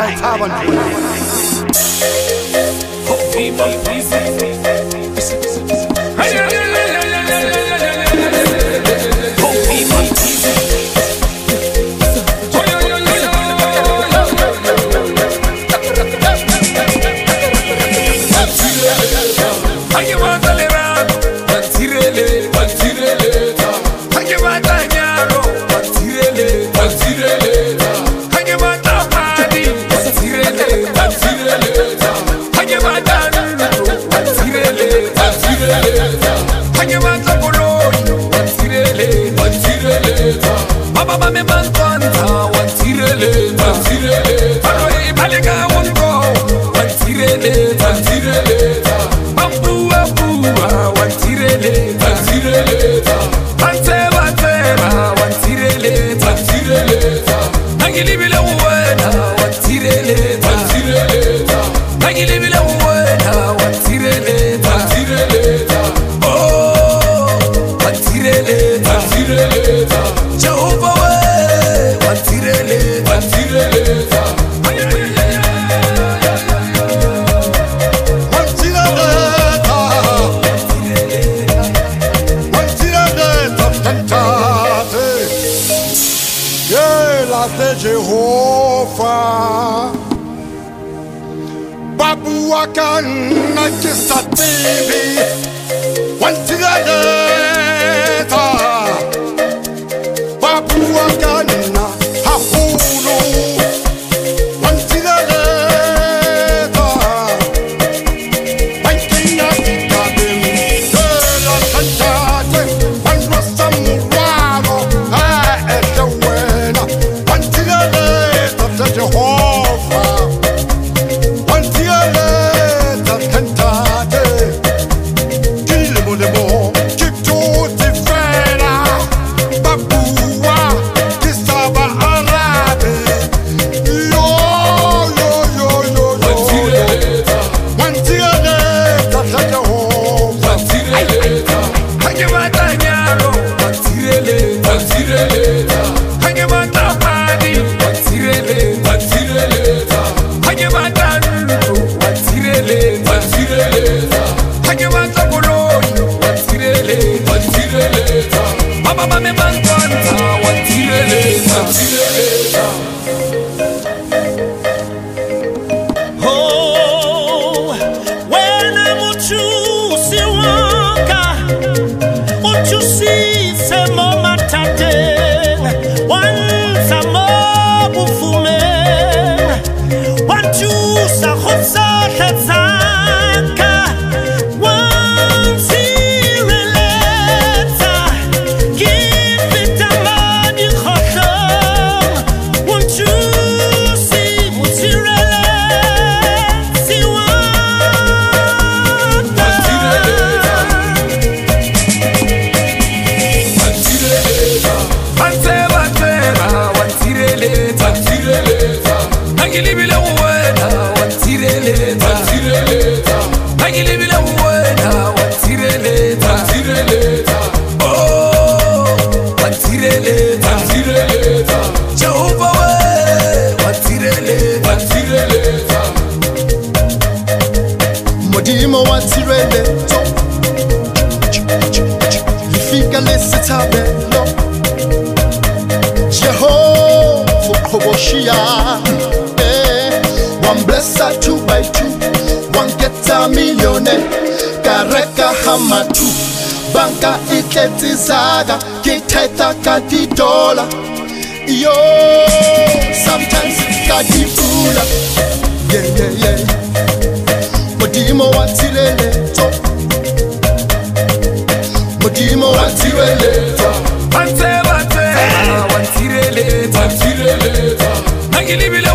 Jehovah Babu wakana kisa TV wantilaleta Babu wakana hafulu wantilaleta wantinya kikabim Dela kantate wanwa samurwalo ejawena wantilaleta Jehovah wantilaleta kantate kilimo keep to the fera Babua kisaba arabe yo wantilaleta Jehovah hangema nyalo wantilaleta hangema tamani wantilaleta hangema tanu wantilaleta hangema takoloni wantilaleta mama mame mantanta wantilaleta Oh, when I'm with you, Siwaka, what you see, say mama tate, once I'm up for me, want you, Sahosa, Zaka, once he relates, give it a man in Hosham, want you see, what's he relates, Siwaka. Modimo wantireleto lifika lesitabelo Jehovah Hoboshia one blesser 2 by 2 one get a millionaire kareka hamatu banka iketizaga kiteta katidola yo sometimes kadifula yeah Modimo wantireleto Modimo wantireleto wantireleto